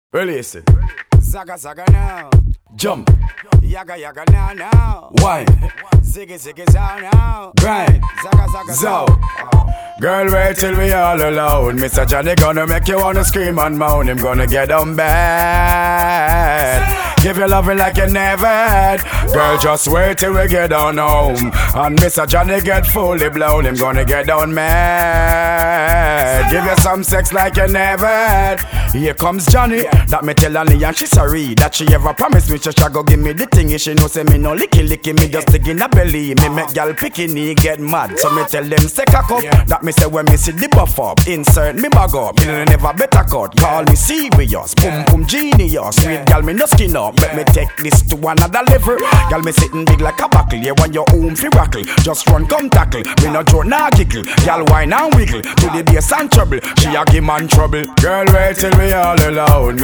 Release it. Zaga zaga now. Jump. Yaga yaga now now. Wine. Ziggy ziggy zow now. Grind. Zaga zaga Zow. Girl, wait till we all alone. Mr. Johnny gonna make you wanna scream and moan. Him gonna get on bad. Give you loving like you never had. Girl, just wait till we get on home. And Mr. Johnny get fully blown. Him gonna get down mad. Give you some sex like you never had. Here comes Johnny. That me tell Annie and she sorry that she ever promised me she go give me the thing. She know say me no licky me just stick in a belly. Me make gal picky get mad. So me tell them say cock up. That me say when me see the buff up, insert me bag up. Me never better cut. Call me serious. Boom boom genius. Sweet gal me no skin up. But me take this to another level. Gal me sitting big like a buckle. Yeah, when your home fi rackle, just run come tackle. Me no joke nah giggle. Gal whine and wiggle to the bass and trouble. She a give man trouble. Girl wait till we all alone.